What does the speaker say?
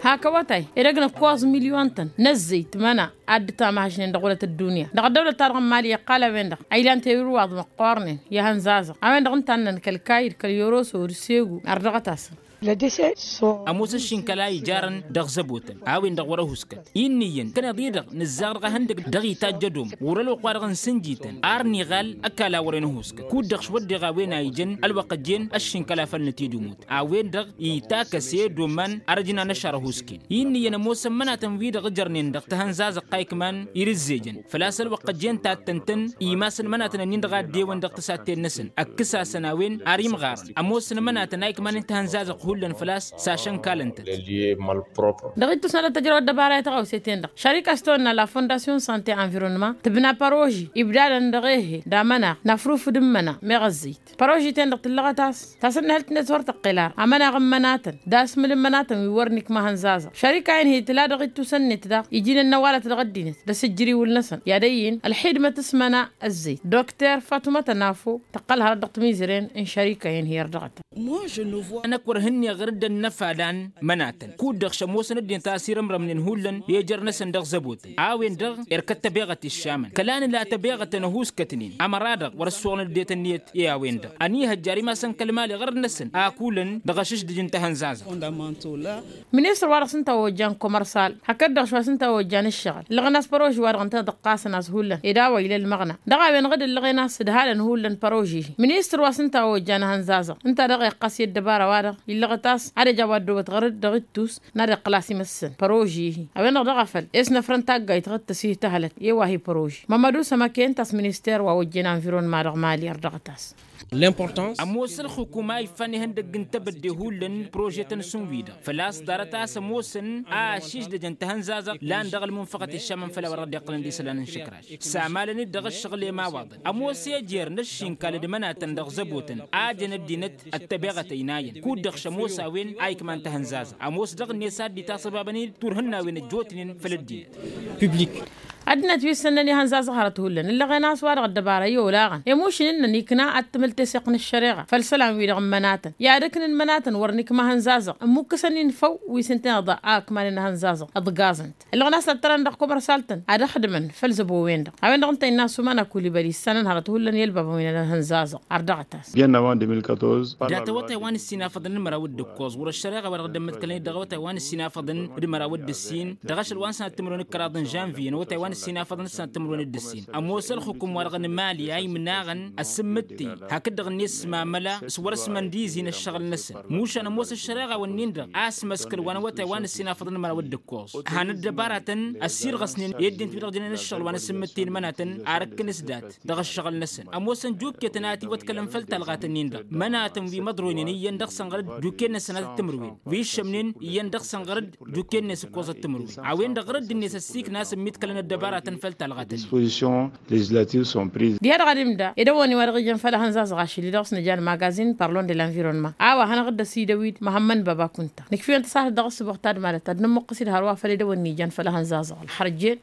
هاكا واتاي إرقنا كواز مليون تن نزيت منا أدتا ماشين دولة الدنيا دغ الدولة تارغم مالية قال وين دغ أيلان تيرو واض مقارنين يا هنزازة أوين دغ نتانن كالكاير كاليوروس ورسيغو أردغتاس أموس الشنكلاي جارن دغ زبوتن عاوين دغ ورا هسكت ينين كان ضيدغ نزارغ هندق دغي تاجدوم ورلو قارغن سنجيتن أرني غال أكلا ورين هسكت كود دغ شود دغ وين أيجن الوقت جن الشنكلا فلنتي دوموت عاوين دغ يتاك سيد ومن أرجنا نشر هسكين ينين موس منا تنفي دغ جرنين دغ تهنزاز قايك من يرزيجن فلاس الوقت جن تاتنتن يماسن منا تنين دغ ديوان دغ تساتين نسن أكسا سناوين أريم غار أموس منا تنايك من تهنزاز هولن فلاس ساشن كالنت دغيتو سنة تجربة دبارة تغاو سيتين دغ شركة ستونا لا فونداسيون سانتي انفيرونمون تبنا باروجي إبدالا دغيه دامنا نفروف دمنا مغزيت باروجي تندغ تلغتاس تاسن هلت نتور تقلار عمنا غمناتن داس من مناتن ويورنك ما هنزازا شركة عين هي تلا دغيتو سنت دغ يجينا النوالة تغدينت دسجري والنسن يدين الحيدمة تسمنا الزيت دكتور فاطمة تنافو تقلها ردغت ميزرين إن شركة عين هي ردغت أنا كورهني غرد النفادان مناتن كود دغ شموسن الدين تأثير مرمن هولن يجر نسن دغ زبوت عاوين دغ إركت بيغة الشامن كلان لا تبيغة نهوس كتنين أمرادغ ورسول الديت النيت ياوين دغ أني هجاري ما سن كلمالي غرد نسن آكولن دغ شش دجن تهنزازا منيستر وارغ سنتا وجان كومرسال هكذا دغ شوا سنتا وجان الشغل لغناس بروج وارغ انتا دقاس ناس هولن إداوة إلى المغنى دغا بين غد اللغيناس دهالن هولن بروجي منيستر واسنتا وجان هنزازا انتا دغ قاسي الدبارة وارغ اللغتاس على جواد دوت غرد دغتوس نار قلاسي مسن بروجي اوين رغفل اسنا فرنتا جايت غد تسيه تهلت يواهي بروجي مامادو سماكين تاس مينستير ووجينا انفيرون مارغ مالي ردغتاس l'importance أموسر حكومة يفني هندق جنتبت دهولن بروجيتن سونفيدا فلاس دارتا سموسن شيش دجن تهنزازا لان دغل منفقة الشمن فلا ورد يقلن دي سلان شكراش سامالني دغ الشغل ما واضن أموسي جير نشين كال دمنا تندغ زبوتن جن الدينت التبيغة يناين كود دغ شموسا وين كمان تهنزازا أموس دغ النساد دي تاسبابني تورهنا وين الجوتنين فلدين public أدنى تويسنني هنزاز هرتهولن اللي غناس وارغ الدبارة يولاغن يموشن إنني كنا أتمل تسقن الشريعة فالسلام ويرغ مناتن يا ركن المناتن ورنيك ما هنزازة ممكن فو ويسنتين ضاء كمان هنزازة أضغازنت اللي غناس ترى ندخكم رسالتن أدخدمن فلزبو وين دق أوين دغنت الناس وما ناكل بالي السنة هرتهولن يلبب وين الهنزازة أردغتاس bien avant 2014 داتا وتايوان السينا فضن مراود دكوز ور الشريعة ورغ دمت كلني دغ تايوان السينا فضن مراود السين دغش الوان سنة تمرون كرادن جانفي وتايوان السينا فضن سنة تمرون الدسين أموسل حكم ورغن مالي أي مناغن السمتي هكذا غنيس ما ملا سورس من ديزين الشغل نسن موش أنا موس الشريعة والنيندر مسكر وانا وتايوان السينا فضن مراود دكوز هان الدبارة السير غسنين يدين في رغجنين الشغل وانا سمتين مناتن أركن سدات دغ الشغل نسن أموسن جوك يتناتي وتكلم فلتلغات النيندر مناتن في مدروين يندغ سنغرد دوكين سنة التمروين ويش منين يندغ سنغرد دوكين سكوز التمروين عوين دغرد الناس السيك ناس ميتكلن الدبارة dispositions législatives sont prises. ديار غادم دا يدوني ورغي فلا هنزاز غاشي لدرس نجان ماغازين بارلون دي لانفيرونمون هنا غدا سيدويد محمد بابا كنت نكفي انت صاحب دغس بوقتاد مالتا نمو قصيد هروا فلا يدوني جان فلا هنزاز الحرجين